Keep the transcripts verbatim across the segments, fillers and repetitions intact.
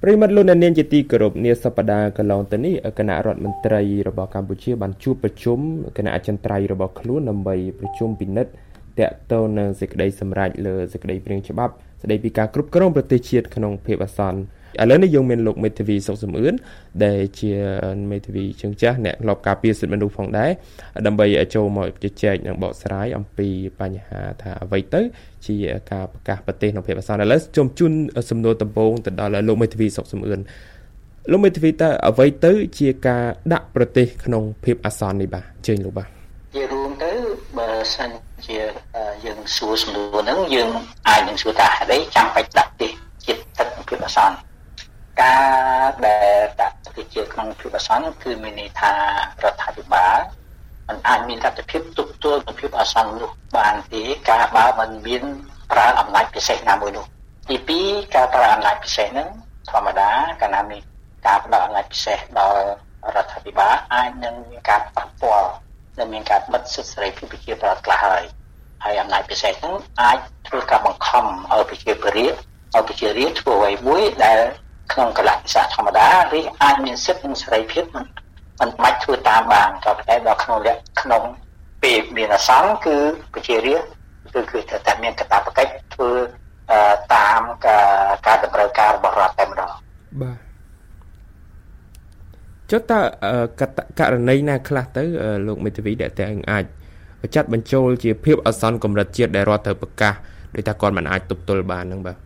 ប្រិមត្តលោកអ្នកនាងជាទីគោរពនាសប្តាហ៍កន្លងទៅនេះគណៈរដ្ឋមន្ត្រីរបស់កម្ពុជាបានជួបប្រជុំគណៈអចិន្ត្រៃយ៍របស់ខ្លួនដើម្បីប្រជុំពិនិត្យទាក់ទងនឹងសេចក្តីសម្រេចលើសេចក្តីព្រាងច្បាប់ស្តីពីការគ្រប់គ្រងប្រទេសជាតិក្នុងភាពអាសន្នឥឡូវនេះយើងមានលោកមេធាវីសុកសំអឿនដែលជាមេធាវីជើងចាស់អ្នកធ្លាប់ការពារសិទ្ធិមនុស្សផងដែរដើម្បីចូលមកជជែកនិងបកស្រាយអំពីបញ្ហាថាអ្វីទៅជាការប្រកាសប្រទេសក្នុងភាពអាសន្នឥឡូវជុំជូនសំណួរដំបូងទៅដល់លោកមេធាវីសុកសំអឿនលោកមេធាវីតើអ្វីទៅជាការដាក់ប្រទេសក្នុងភាពអាសន្ននេះបាទអញ្ជើញលោកបាទជារួមទៅបើសិនជាយើងសួរសំណួរហ្នឹងយើងអាចនឹងសួរថាហេតុអីចាំបាច់ដាក់ប្រទេសជាតិស្ថិតក្នុងភាពអាសន្នការដែលដាក់ប្រទេសជាតិក្នុងភាពអាសន្នគឺមានន័យថារដ្ឋាភិបាលมันអាចមានលទ្ធភាពទប់ទល់នឹងភាពអាសន្ននោះបានទេការបើមិនមានប្រើអំណាចពិសេសណាមួយនោះទីពីរការប្រើអំណាចពិសេសហ្នឹងធម្មតាកាលណាមានការផ្ដល់អំណាចពិសេសដល់រដ្ឋាភិបាលអាចនឹងមានការប៉ះពាល់និងមានការបិទសិទ្ធិសេរីភាពប្រជាពលរដ្ឋខ្លះហើយហើយអំណាចពិសេសហ្នឹងអាចធ្វើការបង្ខំឲ្យប្រជាពលរដ្ឋឲ្យប្រជារាស្ត្រធ្វើអ្វីមួយដែលក្នុងកលៈទេសៈធម្មតាវាអាចមានសិទ្ធិនិងសេរីភាពមិនមិនបាច់ធ្វើតាមបានក៏ប៉ុន្តែដល់ក្នុងលក្ខក្នុងពេលមានអាសន្នគឺប្រជារាស្ត្រគឺគឺត្រូវតែមានកាតព្វកិច្ចធ្វើតាមការតម្រូវការរបស់រដ្ឋតែម្ដងបាទចុះតើករណីណាខ្លះទៅលោកមេធាវីដែលតែអាចចាត់បញ្ចូលជាភាពអាសន្នកម្រិតជាតិដែលរដ្ឋត្រូវប្រកាសដោយថាគាត់មិនអាចទប់ទល់បានហ្នឹងបាទ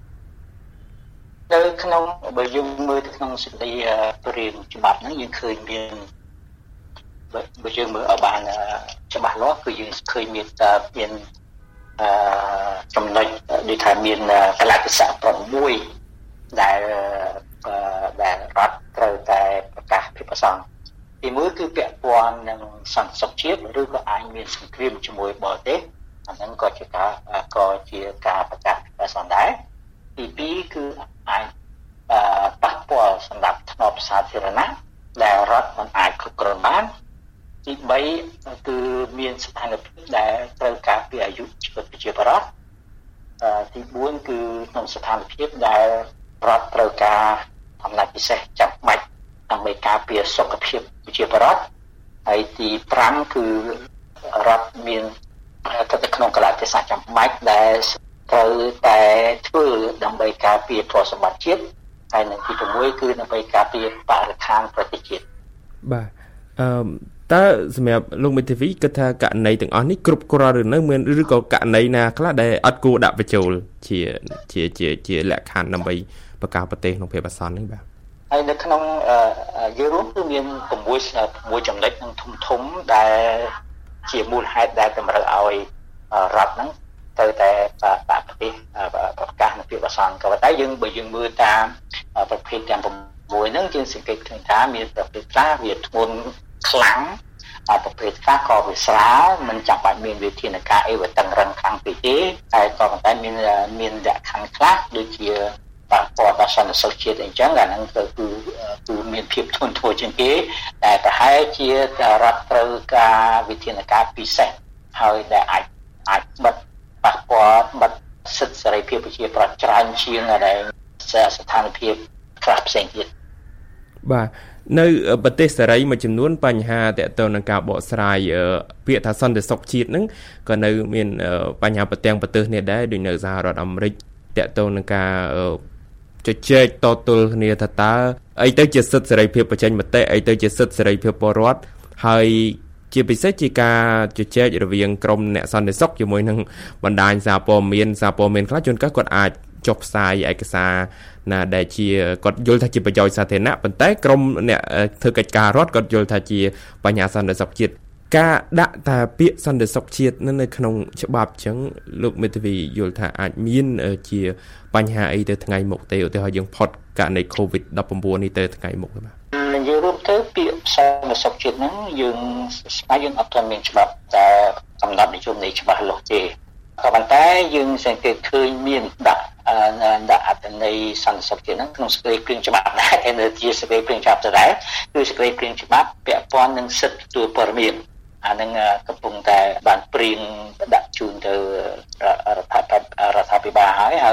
នៅក្នុងបើយើងមើលទៅក្នុងសេចក្តីព្រាងច្បាប់ហ្នឹងយើងឃើញមានបើយើងមើលឲ្យបានច្បាស់លាស់គឺយើងឃើញមានតែមានអឺចំណុចដូចថាមានកលៈទេសៈប្រមួយ ដែលដែលរដ្ឋត្រូវតែប្រកាសភាពអាសន្នទីមួយគឺពាក់ព័ន្ធនឹងសន្តិសុខជាតិឬក៏អាចមានសង្គ្រាមជាមួយបរទេសអាហ្នឹងក៏ជាការក៏ជាការប្រកាសភាពអាសន្នដែរទីពីរគឺអាចប៉ះពាល់សម្រាប់ធ្នាប់សាធារណៈដែលរដ្ឋមិនអាចគ្រប់គ្រងបានទីបីគឺមានស្ថានភាពដែលត្រូវការពីអាយុជីវិតប្រជាពលរដ្ឋទីបួនគឺក្នុងស្ថានភាពដែលរដ្ឋត្រូវការអំណាចពិសេសចាំបាច់ដើម្បីការពារសុខភាពប្រជាពលរដ្ឋហើយទីប្រាំគឺរដ្ឋមានស្ថិតក្នុងកលៈទេសៈចាំបាច់ដែលត្រូវតែធ្វើដើម្បីការពារប្រសម្បត្តិជាតិហើយនិងទី៦គឺដើម្បីការពារបរិស្ថានប្រទេសជាតិបាទអឺតើសម្រាប់លោកមេធាវីគិតថាករណីទាំងអស់នេះគ្រប់គ្រាន់ឬនៅមានឬក៏ករណីណាខ្លះដែលអត់គួរដាក់បញ្ចូលជាជាជាជាលក្ខខណ្ឌដើម្បីប្រកាសប្រទេសក្នុងភាពអាសន្ននេះបាទហើយនៅក្នុងយើងរួមគឺមាន6 6ចំណុចនឹងធំធំដែលជាមូលហេតុដែលតម្រូវឲ្យរដ្ឋហ្នឹងត្រូវតែដាក់ប្រទេសប្រកាសនៅភាពអាសន្នក៏ប៉ុន្តែយើងបើយើងមើលតាមប្រភេទទាំង6ហ្នឹងយើងសង្កេតឃើញថាមានប្រភេទខ្លះវាធ្ងន់ខ្លាំងប្រភេទខ្លះក៏វាស្រាលមិនចាំបាច់មានវិធានការអីវាតឹងរឹងខ្លាំងពេកទេតែក៏ប៉ុន្តែមានមានលក្ខខណ្ឌខ្លះដូចជាប៉ះពាល់ដល់សន្តិសុខជាតិអីចឹងអាហ្នឹងគឺគឺមានភាពធ្ងន់ធ្ងរជាងគេតែប្រហែលជារដ្ឋត្រូវការវិធានការពិសេសហើយដែលអាចអាចបិទប៉ះពាល់បិទសិទ្ធិសេរីភាពប្រជាប្រដ្ឋច្រើនជាងដែលស្ថានភាពខ្លះផ្សេងទៀតបាទនៅប្រទេសសេរីមួយចំនួនបញ្ហាទាក់ទងនឹងការបកស្រាយពាក្យថាសន្តិសុខជាតិហ្នឹងក៏នៅមានបញ្ហាប្រទាំងប្រទេសនេះដែរដូចនៅសហរដ្ឋអាមេរិកទាក់ទងនឹងការជជែកតទល់គ្នាថាតើអីទៅជាសិទ្ធិសេរីភាពបញ្ចេញមតិអីទៅជាសិទ្ធិសេរីភាពពលរដ្ឋហើយជាពិសេសជាការជជែករវាងក្រមអ្នកសន្តិសុខជាមួយនឹងបណ្ដាញសារព័ត៌មានសារព័ត៌មានខ្លះជួនកាលគាត់អាចចុះផ្សាយឯកសារណាដែលជាគាត់យល់ថាជាប្រយោជន៍សាធារណៈប៉ុន្តែក្រមអ្នកធ្វើកិច្ចការរដ្ឋគាត់យល់ថាជាបញ្ហាសន្តិសុខជាតិការដាក់តាពាក្យសន្តិសុខជាតិនៅក្នុងច្បាប់អញ្ចឹងលោកមេធាវីយល់ថាអាចមានជាបញ្ហាអីទៅថ្ងៃមុខទេឧទាហរណ៍យើងផុតករណី កូវីដ ដប់ប្រាំ៩ នេះទៅថ្ងៃមុខទេបាទយើងរួមទៅពាក្យសន្តិសុខជាតិហ្នឹងយើងស្មារតីយើងអត់ទាន់មានច្បាប់តែកំណត់និយមន័យច្បាស់លាស់ទេក៏ប៉ុន្តែយើងសង្កេតឃើញមានដាក់ដាក់អត្ថន័យសន្តិសុខជាតិហ្នឹងក្នុងសេចក្តីព្រាងច្បាប់ដែរតែនៅជាសេចក្តីព្រាងច្បាប់ទៅដែរគឺសេចក្តីព្រាងច្បាប់ពាក់ព័ន្ធនឹងសិទ្ធិទទួលព័ត៌មានអានឹងកំពុងតែបានព្រៀងដាក់ជូនទៅរដ្ឋាភិបាលរដ្ឋាភិបាលហើយហើយ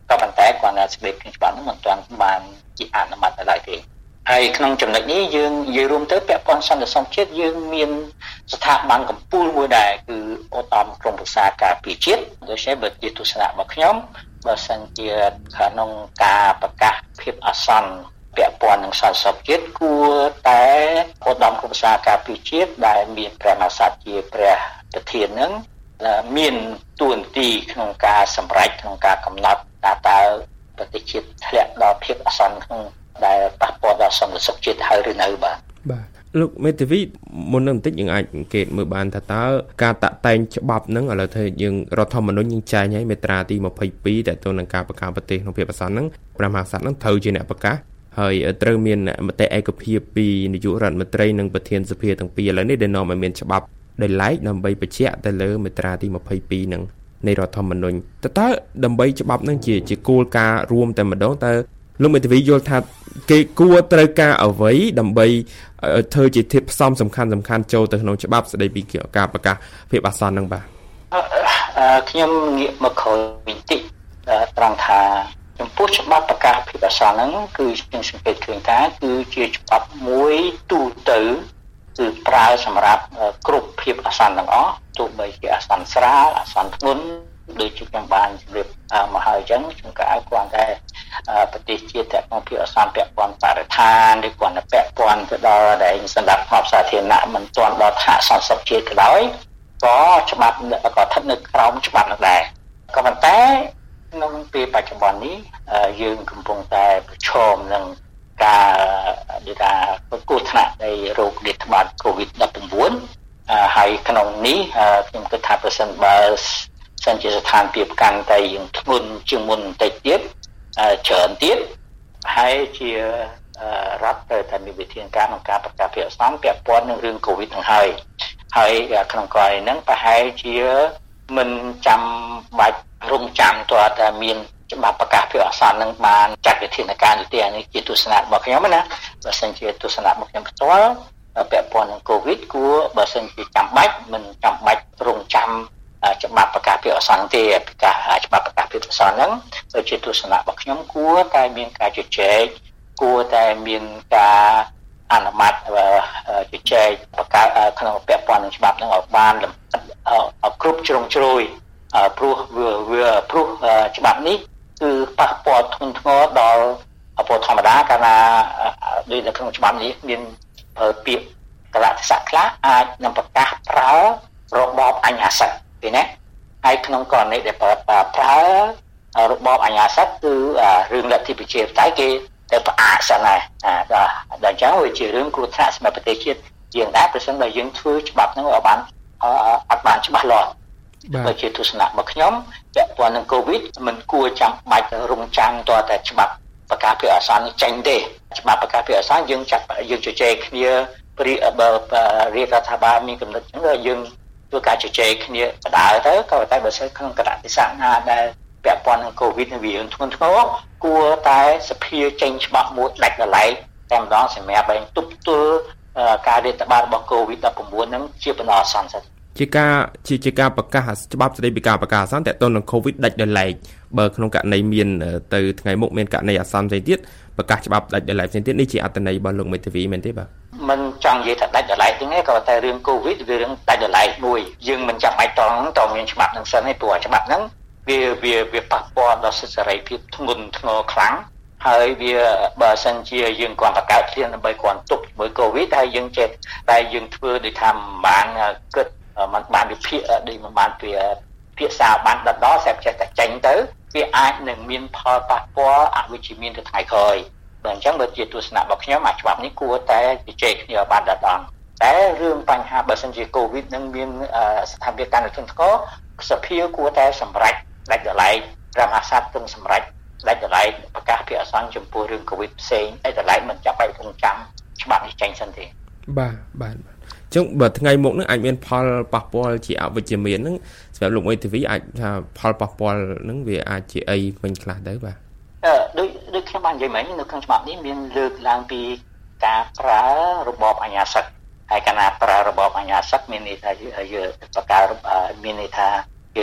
ក៏ប៉ុន្តែគាត់ថាសេចក្តីព្រាងច្បាប់ហ្នឹងមិនទាន់បានជាអនុម័តឡើយទេហើយក្នុងចំណុចនេះយើងនិយាយរួមទៅពាក់ព័ន្ធសន្តិសុខជាតិយើងមានស្ថាប័នកម្ពុជាមួយដែរគឺឧត្តមក្រុមប្រឹក្សាការពារជាតិដូច្នេះបើជាទស្សនៈរបស់ខ្ញុំបើសិនជាក្នុងការប្រកាសភាពអាសន្នពាក់ព័ន្ធនឹងសន្តិសុខជាតិគួរតែឧត្តមក្រុមប្រឹក្សាការពារជាតិដែលមានព្រះមហាក្សត្រជាព្រះប្រធាននឹងមានទួនាទីក្នុងការសម្រេចក្នុងការកំណត់ថាតើប្រទេសជាតិធ្លាក់ដល់ភាពអាសន្នក្នុងដែលប៉ះពាល់ដល់សន្តិសុខជាតិហើយឬនៅបាទបាទលោកមេធាវីមុននឹងបន្តិចយើងអាចសង្កេតមើលបានថាតើការតាក់តែងច្បាប់ហ្នឹងឥឡូវធ្វើយើងរដ្ឋធម្មនុញ្ញយើងចែងឲ្យមាត្រាទីยี่สิบสองតទៅនឹងការប្រកាសប្រទេសក្នុងភាពអាសន្នហ្នឹងព្រះមហាក្សត្រហ្នឹងត្រូវជាអ្នកប្រកាសហើយត្រូវមានមតិឯកភាពពីនាយករដ្ឋមន្ត្រីនិងប្រធានសភាទាំងពីរឥឡូវនេះដែលនាំឲ្យមានច្បាប់ដែលឡែកដើម្បីបញ្ជាក់ទៅលើមាត្រាទីยี่สิบสองហ្នឹងនៃរដ្ឋធម្មនុញ្ញតើតើដើម្បីច្បាប់ហ្នឹងជាជាគោលការណ៍រួមតែម្ដងតើលោកមេធាវីយល់ថាគេគួរត្រូវការអ្វីដើម្បីធ្វើជាធាតុផ្សំសំខាន់សំខាន់ចូលទៅក្នុងច្បាប់ស្ដីពីការប្រកាសភាពអាសន្នហ្នឹងបាទខ្ញុំងាកមកក្រោយបន្តិចត្រង់ថាចំពោះច្បាប់ប្រកាសភាពអាសន្នហ្នឹងគឺខ្ញុំសង្កេតឃើញថាគឺជាច្បាប់មួយទូទៅគឺប្រើសម្រាប់គ្រប់ភាពអាសន្នទាំងអស់ទោះបីជាអាសន្នស្រាលអាសន្នធ្ងន់ដូចជាខ្ញុំបានជម្រាបមកហើយអញ្ចឹងខ្ញុំក៏ឲ្យគ្រាន់តែប្រទេសជាតិតែក្នុងភាពអាសន្នពាក់ព័ន្ធបរិស្ថានឬគ្រាន់តែពាក់ព័ន្ធទៅដល់ដែលសម្រាប់ផ្នែកសាធារណៈមិនទាន់ដល់ថ្នាក់សន្តិសុខជាតិក៏ដោយក៏ច្បាប់ក៏ស្ថិតនៅក្រោមច្បាប់នោះដែរក៏ប៉ុន្តែក្នុងពេលបច្ចុប្បន្ននេះយើងកំពុងតែប្រឈមនឹងការដូចថាគ្រោះថ្នាក់នៃโรគរាតត្បាត កូវីដ ដប់ប្រាំ៩ ហើយក្នុងនេះខ្ញុំគិតថាប្រសិនបើសិនជាស្ថានភាពកាន់តែយើងធ្ងន់ជាងមុនបន្តិចទៀតច្រើនទៀតហើយជារដ្ឋត្រូវតែមានវិធានការក្នុងការប្រកាសភាពអាសន្នពាក់ព័ន្ធនឹងរឿងកូវីដហ្នឹងហើយហើយក្នុងករណីហ្នឹងប្រហែលជាមិនចាំបាច់រងចាំតើតែមានច្បាប់ប្រកាសភាពអាសន្ននឹងបានចាត់វិធានការនេះទេអានេះជាទស្សនៈរបស់ខ្ញុំណាបើសិនជាទស្សនៈរបស់ខ្ញុំផ្ទាល់ពាក់ព័ន្ធនឹងកូវីដគួរបើសិនជាចាំបាច់មិនចាំបាច់រងចាំច្បាប់ប្រកាសភាពអាសន្នទេប្រកាសច្បាប់ប្រកាសភាពអាសន្នហ្នឹងជាទស្សនៈរបស់ខ្ញុំគួរតែមានការជជែកគួរតែមានការអនុម័តជជែកប្រកាសក្នុងពាក់ព័ន្ធនឹងច្បាប់ហ្នឹងឲ្យបានគ្រប់ជ្រុងជ្រោយព្រោះវាព្រោះច្បាប់នេះគឺប៉ះពាល់ធ្ងន់ធ្ងរដល់ពលធម្មតាកាលណាដូចនៅក្នុងច្បាប់នេះមានពាក្យកលៈទេសៈខ្លះអាចនឹងប្រកាសប្រើរបបអញ្ញាសិទ្ធិទេណាហើយក្នុងករណីដែលប្រើរបបអញ្ញាសិទ្ធិគឺរឿងលទ្ធិប្រជាធិបតេយ្យគេទៅផ្អាកសិនហើយដល់ដល់អញ្ចឹងវាជារឿងគ្រោះថ្នាក់សម្រាប់ប្រទេសជាតិយើងដែរប្រសិនបើយើងធ្វើច្បាប់ហ្នឹងឲ្យបានអត់បានច្បាស់លាស់បើជាទស្សនៈរបស់ខ្ញុំពាក់ព័ន្ធនឹងកូវីដមិនគួរចាំបាច់រងចាំតើតែច្បាប់ប្រកាសភាពអាសន្ននេះចេញទេច្បាប់ប្រកាសភាពអាសន្នយើងចាត់យើងជជែកគ្នាព្រីបើរាជរដ្ឋាភិបាលមានកំណត់អញ្ចឹងយើងធ្វើការជជែកគ្នាបដើទៅក៏តែបើសិនក្នុងកលៈទេសៈណាដែលពាក់ព័ន្ធនឹងកូវីដវាធ្ងន់ធ្ងរគួរតែសភាចេញច្បាប់មួយដាច់ដライតែម្ដងសម្រាប់ឲ្យទប់ទល់ការរាតត្បាតរបស់កូវីដ ដប់ប្រាំ៩ ហ្នឹងជាបណ្ដោះអាសន្នសិនជាការជាជាការប្រកាសច្បាប់ស្តីពីការប្រកាសអាសន្នតទៅនឹង COVID ដាច់ដោយឡែកបើក្នុងករណីមានទៅថ្ងៃមុខមានករណីអាសន្នផ្សេងទៀតប្រកាសច្បាប់ដាច់ដោយឡែកផ្សេងទៀតនេះជាអត្ថន័យរបស់លោកមេធាវីមែនទេបាទមិនចង់និយាយថាដាច់ដោយឡែកទេក៏តែរឿង COVID វារឿងដាច់ដោយឡែកមួយយើងមិនចាំបាច់តងតមានច្បាប់នឹងសិនទេព្រោះច្បាប់ហ្នឹងវាវាវាប៉ះពាល់ដល់សិទ្ធិសេរីភាពធ្ងន់ធ្ងរខ្លាំងហើយវាបើសិនជាយើងគ្រាន់តែកើតធានដើម្បីគ្រាន់ទប់ជាមួយ COVID ហើយយើងចេះតែយើងធ្វើដូចថាមិនបានគិតมันបានវិភាគដូចមិនបានវាភាសាបានដដល់ស្រាប់ចេះតែចេញទៅវាអាចនឹងមានផលប៉ះពាល់អវិជ្ជមានទៅថ្ងៃក្រោយបើអញ្ចឹងបើជាទស្សនៈរបស់ខ្ញុំអាច្បាប់នេះគួរតែជជែកគ្នាបានដដល់តែរឿងបញ្ហាបើសិនជា COVID នឹងមានស្ថានភាពកាន់តែធ្ងន់ធ្ងរសភាគួរតែសម្រេចដាច់ដライរដ្ឋាភិបាលទើបសម្រេចដាច់ដライប្រកាសភាគអាសន្នចំពោះរឿង COVID ផ្សេងដាច់ដライមិនចាំបាច់រងចាំច្បាប់នេះចេញសិនទេបាទបាទចឹងបើថ្ងៃមុខនឹងអាចមានផលប៉ះពាល់ជាអវិជ្ជមាននឹងសម្រាប់លោកមេធាវីអាចថាផលប៉ះពាល់នឹងវាអាចជាអីវិញខ្លះទៅបាទអឺដូចដូចខ្ញុំបាននិយាយមិញនៅក្នុងច្បាប់នេះមានលើកឡើងពីការប្រើរបបអញ្ញាសិទ្ធិហើយកាលណាប្រើរបបអញ្ញាសិទ្ធិមានន័យថាយើងប្រកាសមានន័យថាយើង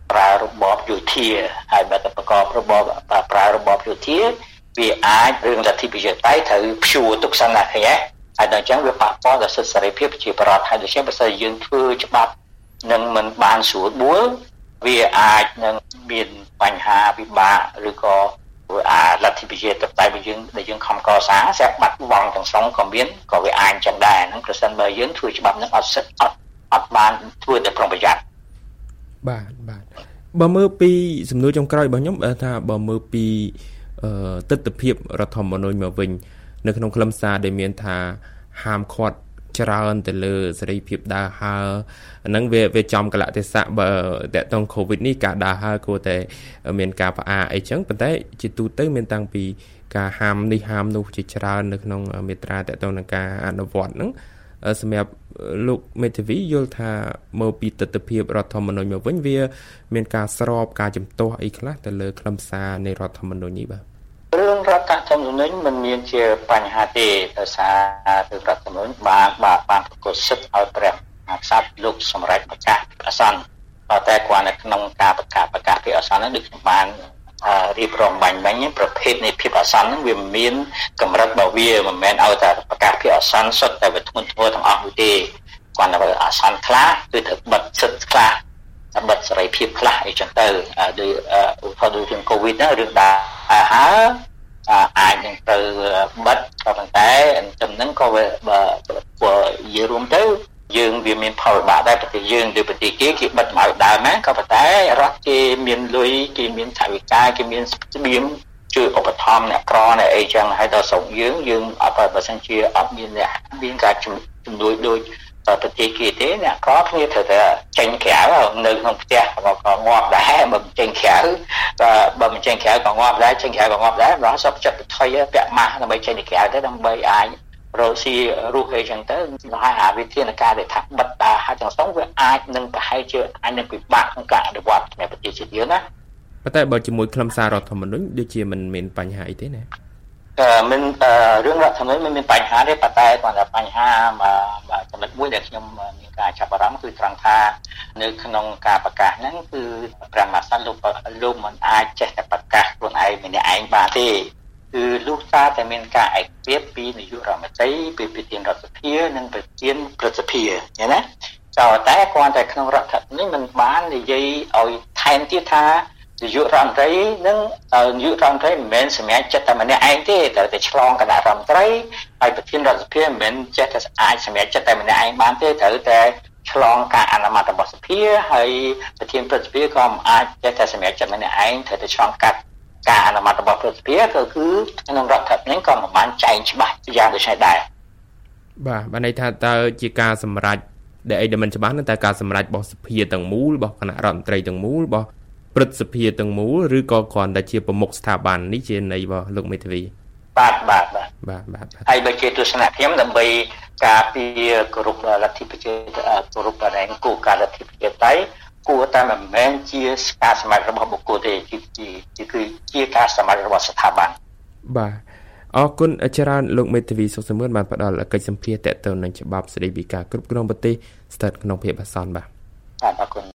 ប្រើរបបយោធាហើយបើតែប្រកបរបបប្រើរបបយោធាវាអាចរឿងលទ្ធិប្រជាធិបតេយ្យត្រូវព្យួរទុកសិនណាឃើញទេហើយដល់អញ្ចឹងវាប៉ះពាល់ដល់សិទ្ធិសេរីភាពប្រជាពលរដ្ឋហើយដូច្នេះបើសិនយើងធ្វើច្បាប់នឹងមិនបានស្រួលបួលវាអាចនឹងមានបញ្ហាវិបាកឬក៏អាលទ្ធិប្រជាធិបតេយ្យរបស់យើងដែលយើងខំកសាងស្រាប់បាត់បង់ទាំងស្រុងក៏មានក៏វាអាចចឹងដែរហ្នឹងប្រសិនបើយើងធ្វើច្បាប់នឹងអត់សិទ្ធអត់អត់បានធ្វើតែប្រុងប្រយ័ត្នបាទបាទបើមើលពីសំណួរចុងក្រោយរបស់ខ្ញុំថាបើមើលពីទស្សនវិជ្ជារដ្ឋធម្មនុញ្ញមកវិញនៅក្នុងខ្លឹមសារដែលមានថាហាមឃាត់ច្រើនទៅលើសេរីភាពដើរហើរហ្នឹងវាវាចំកលៈទេសៈបើតកតង COVID នេះការដើរហើរគួរតែមានការផ្អាកអីចឹងប៉ុន្តែជាទូទៅមានតាំងពីការហាមនេះហាមនោះជាច្រើននៅក្នុងមាត្រាតកតងនឹងការអនុវត្តហ្នឹងសម្រាប់លោកមេធាវីយល់ថាមើលពីទស្សនវិជ្ជារដ្ឋធម្មនុញ្ញមកវិញវាមានការស្របការជំទាស់អីខ្លះទៅលើខ្លឹមសារនៃរដ្ឋធម្មនុញ្ញនេះបាទរឿងរដ្ឋធម្មនុញ្ញមិនមានជាបញ្ហាទេដោយសាររឿងរដ្ឋធម្មនុញ្ញបានបានបានប្រកាសសិទ្ធិឲ្យព្រះមហាក្សត្រលោកសម្រេចប្រកាសអាសន្នតែគ្រាន់តែក្នុងការប្រកាសប្រកាសពីអាសន្នហ្នឹងដូចខ្ញុំបានរៀបរាប់បាញ់មិញប្រភេទនៃភាពអាសន្នហ្នឹងវាមានកម្រិតរបស់វាមិនមែនឲ្យតែប្រកាសពីអាសន្នសុទ្ធតែវាធ្ងន់ធ្ងរទាំងអស់នោះទេគ្រាន់តែអាសន្នខ្លះគឺត្រូវបិទសិទ្ធិខ្លះបិទសេរីភាពខ្លះអីចឹងទៅដោយឧទាហរណ៍ដូចរឿង COVID ហ្នឹងរឿងដើរហើរអាចនឹងទៅបិទក៏ប៉ុន្តែចំហ្នឹងក៏វាបើនិយាយរួមទៅយើងវាមានផលវិបាកដែរប្រទេសយើងដូចប្រទេសគេគេបិទមកដើរណាក៏ប៉ុន្តែរដ្ឋគេមានលុយគេមានថវិកាគេមានស្បៀងជួយឧបត្ថម្ភអ្នកក្រអ្នកអីចឹងហើយដល់ស្រុកយើងយើងអត់បើសិនជាអត់មានអ្នកមានការជំនួយដូចប្រទេសគេទេអ្នកក្រគ្នាត្រូវតែចេញក្រៅនៅក្នុងផ្ទះក៏ងាប់ដែរបើចេញក្រៅបើមិនចេញក្រៅក៏ងាប់ដែរចេញក្រៅក៏ងាប់ដែររស់សុខចិត្តទៅថយពាក់ម៉ាស់ដើម្បីចេញក្រៅទៅដើម្បីអាចរកស៊ីរស់អីចឹងទៅហើយអាវិធានការដែលថាបិទតាហើយទាំងស្រុងវាអាចនឹងប្រហែលជាអាចនឹងពិបាកក្នុងការអនុវត្តនៅប្រទេសជាតិយើងណាប៉ុន្តែបើជាមួយខ្លឹមសាររដ្ឋធម្មនុញ្ញដូចជាមិនមានបញ្ហាអីទេណាអឺមិនរឿងរដ្ឋធម្មនុញ្ញមិនមានបញ្ហាទេប៉ុន្តែគ្រាន់តែបញ្ហាមួយចំណុចមួយដែលខ្ញុំមានការចាប់អារម្មណ៍គឺត្រង់ថានៅក្នុងការប្រកាសហ្នឹងគឺព្រះមហាក្សត្រលោកលោកមិនអាចចេះតែប្រកាសខ្លួនឯងម្នាក់ឯងបានទេគឺលោកតាតែមានការឯកភាពពីនាយករដ្ឋមន្ត្រីពីប្រធានរដ្ឋសភានិងប្រធានព្រឹទ្ធសភាឃើញណាតែតែគ្រាន់តែក្នុងរដ្ឋធម្មនុញ្ញមិនបាននិយាយឲ្យថែមទៀតថានាយករដ្ឋមន្ត្រីនឹងនាយករដ្ឋមន្ត្រីមិនមែនសម្រាប់ចិត្តតែម្នាក់ឯងទេតែតែឆ្លងគណៈរដ្ឋមន្ត្រីហើយប្រធានរដ្ឋសភាមិនមែនចេះតែអាចសម្រាប់ចិត្តតែម្នាក់ឯងបានទេត្រូវតែឆ្លងការអនុម័តរបស់សភាហើយប្រធានព្រឹទ្ធសភាក៏មិនអាចចេះតែសម្រាប់ចិត្តម្នាក់ឯងត្រូវតែឆ្លងកាត់ការអនុម័តរបស់ព្រឹទ្ធសភាក៏គឺក្នុងរដ្ឋធម្មនុញ្ញក៏មិនបានចែងច្បាស់យ៉ាងដូចនេះដែរបាទបានន័យថាតើជាការសម្រេចដែលអីដែលមិនច្បាស់នោះតែការសម្រេចរបស់សភាទាំងមូលរបស់គណៈរដ្ឋមន្ត្រីទាំងមូលរបស់ព្រឹទ្ធសភាទាំងមូលឬក៏គ្រាន់តែជាប្រមុខស្ថាប័ននេះជាន័យរបស់លោកមេធាវីបាទបាទបាទបាទបាទហើយបើជាទស្សនៈខ្ញុំដើម្បីការពារគោរពលទ្ធិប្រជាគោរពរែងគោលការណ៍លទ្ធិប្រជាធិបតេយ្យគួរតែមិនមែនជាការសម្រេចរបស់បុគ្គលទេជាគឺជាការសម្រេចរបស់ស្ថាប័នបាទអរគុណច្រើនលោកមេធាវីសុខសមឿនបានផ្ដល់កិច្ចសម្ភារទាក់ទងនឹងច្បាប់ស្តីពីការគ្រប់គ្រងប្រទេសស្ថិតក្នុងភាពអាសន្នបាទបាទអរគុណ